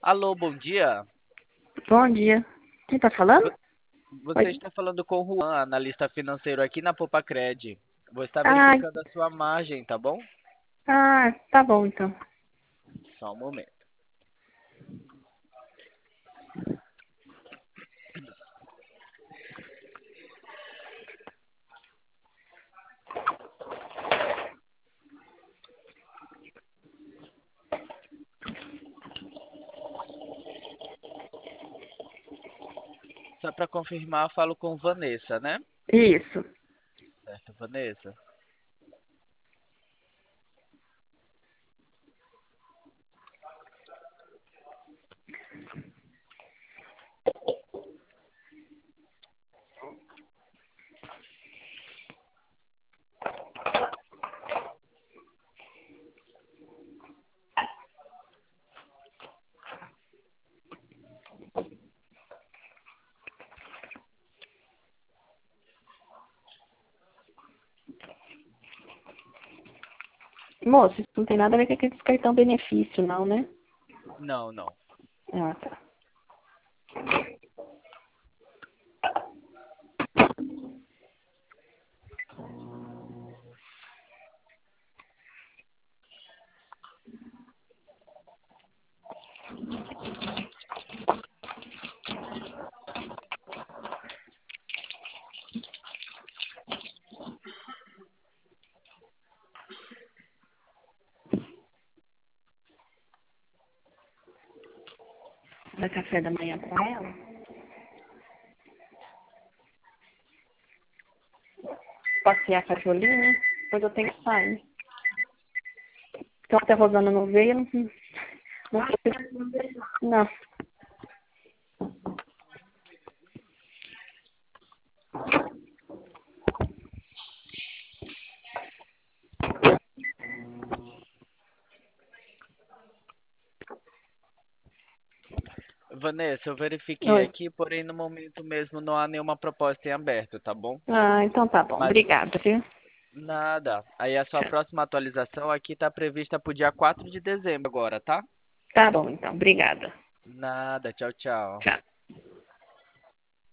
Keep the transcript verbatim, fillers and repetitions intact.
Alô, bom dia. Bom dia. Quem tá falando? Vo- Você Oi. está falando com o Juan, analista financeiro aqui na Popacred. Vou estar Ah, verificando a sua margem, tá bom? ah, tá bom então. Só um momento. Só para confirmar, falo com Vanessa, né? Isso. Certo, Vanessa. Moço, isso não tem nada a ver com aquele cartão benefício, não, né? Não, não. Ah, tá. Dá café da manhã pra ela? Passear com a Jolinha? Depois eu tenho que sair. Então até a Rosana não veio, não. Não. Não. Vanessa, eu verifiquei Oi. aqui, porém no momento mesmo não há nenhuma proposta em aberto, tá bom? Ah, então tá bom. Mas Obrigada, viu? nada. Aí a sua Tchau. próxima atualização aqui está prevista para o dia quatro de dezembro agora, tá? Tá bom, então. Obrigada. Nada. Tchau, tchau. Tchau.